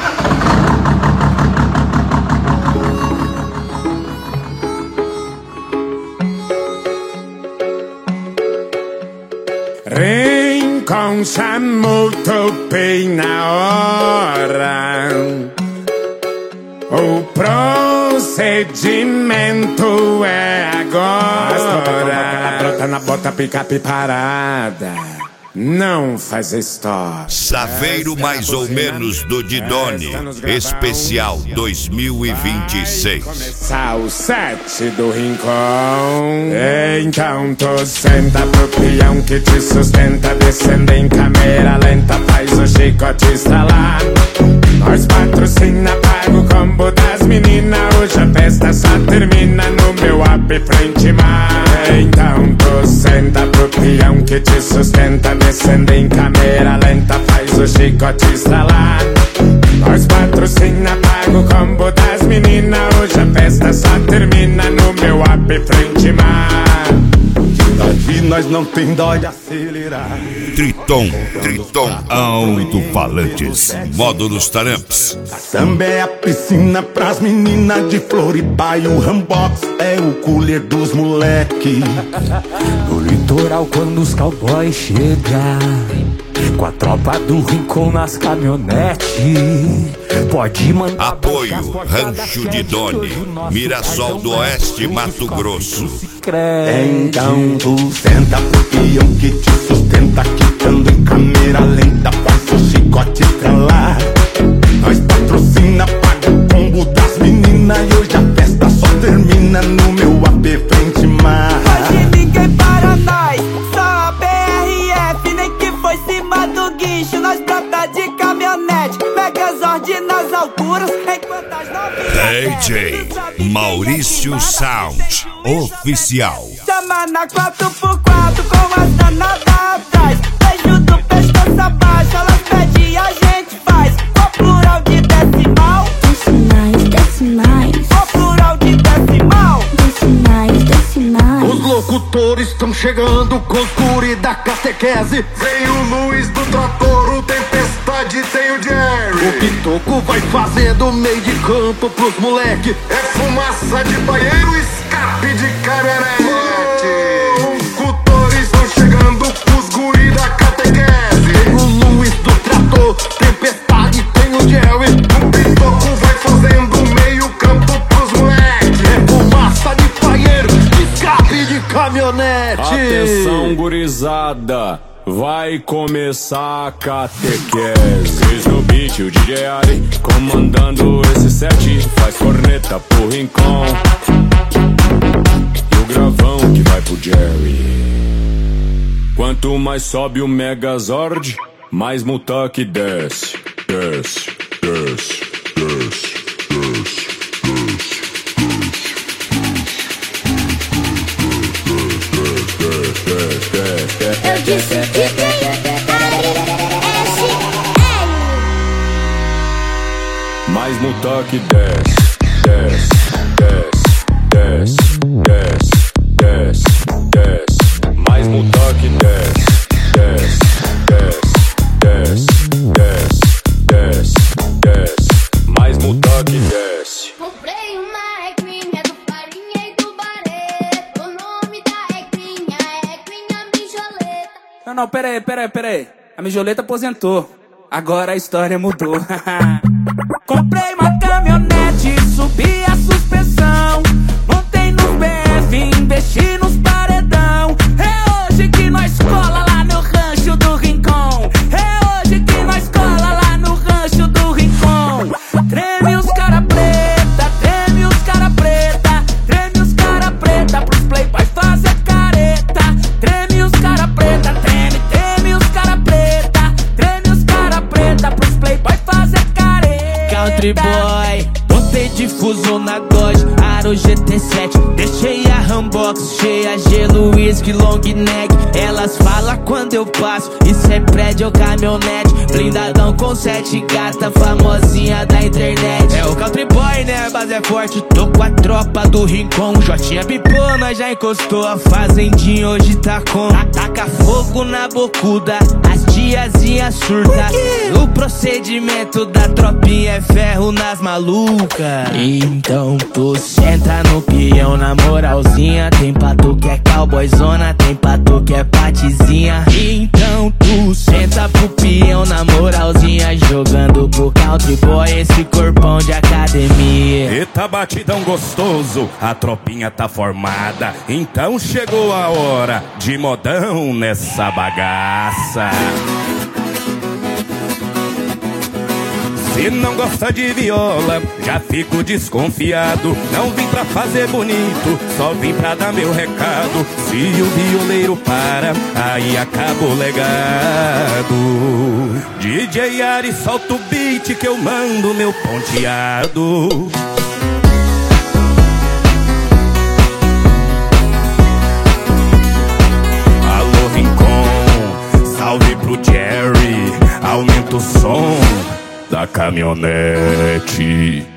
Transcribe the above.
Rincon chamou, topei na hora. O procedimento é agora. Brota na bota, picape parada. Não faz história. Saveiro mais ou menos do Didone, especial 2026. Começar o set do Rincon. Então tu senta pro peão que te sustenta. Descendo em câmera lenta, faz o chicote estralar. Nós patrocina, paga o combo das meninas. Hoje a festa só termina no meu up frente mar. Então tu senta pro peão que te sustenta. Descendo em câmera lenta, faz o chicote estralar. Nós patrocina, paga o combo das meninas. Hoje a festa só termina no meu up frente mar. Daqui nós não tem dó de acelerar. Triton alto-falantes, módulos taramps. Samba é a piscina pras meninas de Floripa. E o Rambox é o cooler dos moleque. No litoral quando os cowboys chegam, com a tropa do Rincon nas caminhonetes, pode mandar. Apoio Rancho Didone, Mirassol do Oeste, Mato Grosso. Então tu senta pro peão que te sustenta, quicando em câmera lenta, faz o chicote estralar. Nós patrocina, paga o combo das meninas. E hoje a festa só termina no meu AP frente mar. Hoje ninguém para nós, só a BRF. Nem que foi cima do guincho, nós brota de caminhonete. Megazord nas alturas, enquanto as novinhas DJ Maurício Sound Oficial. chama na 4x4 com as danadas atrás. Beijo do pescoço abaixo, elas pedem e a gente faz. O plural de decimal, desce mais, desce mais. o plural de decimal, Desce mais, desce mais. Os locutores estão chegando com os guri da catequese. Vem o Luiz do trator, o Tempestade, tem o Jerry. O Pitoco vai fazendo meio de campo pros moleque. É fumaça de banheiro, escape de caminhonete. Locutores estão chegando com os guri da catequese. Tem o Luiz do trator, Tempestade, tem o Jerry. O Pitoco vai fazendo meio campo pros moleque. É fumaça de banheiro, escape de caminhonete. Atenção, gurizada, vai começar a catequese. Cris no beat, o DJ Ari comandando esse set. Faz corneta pro Rincon e o gravão que vai pro Jerry. Quanto mais sobe o Megazord, mais Multaque desce. Desce, desce, desce, desce, desce. Eu disse que tem Mais Multaque desce, desce, desce, desce, desce, desce, desce. Mais Multaque desce, desce, desce, desce, desce, desce, desce. Mais Multaque desce. Comprei uma ecrinha do Farinha e do Barreto. O nome da ecrinha é ecrinha mijoleta. Não, pera aí. A mijoleta aposentou. Agora a história mudou. Comprei uma caminhonete, subi a suspensão. Montei no BF, investi nos paredão. É hoje que nós cola lá no rancho do Rincon. É hoje que nós cola lá no rancho do Rincon. Treme os cara preta, treme os cara preta. Treme os cara preta pros playboys fazer careta. Treme os cara preta, treme os cara preta. Treme os cara preta pros playboys fazer careta. Country Boy, botei difuso na Dodge, Aro GT7. Deixei a Rambox cheia, gelo, whisky, long neck. Elas falam quando eu passo, isso é prédio ou caminhonete. Blindadão com 7 gata, famosinha da internet. É o Country Boy, né? A base é forte, tô com a tropa do Rincon. Jotinha pipou, nós já encostou. A fazendinha hoje tá com. Ataca fogo na bocuda, as tia tiazinha surta. O procedimento da tropinha é ferro nas malucas. Então tu senta no peão na moralzinha. Tem pra tu que é cowboyzona, tem pra tu que é patizinha. Então tu senta pro peão na moralzinha, jogando pro country boy esse corpão de academia. Eita batidão gostoso, a tropinha tá formada. Então chegou a hora de modão nessa bagaça. Se não gosta de viola, já fico desconfiado. Não vim pra fazer bonito, só vim pra dar meu recado. Se o violeiro para, aí acaba o legado. DJ Ari, solta o beat que eu mando meu ponteado. Alô Rincon, salve pro Jerry, aumenta o som da caminhonete.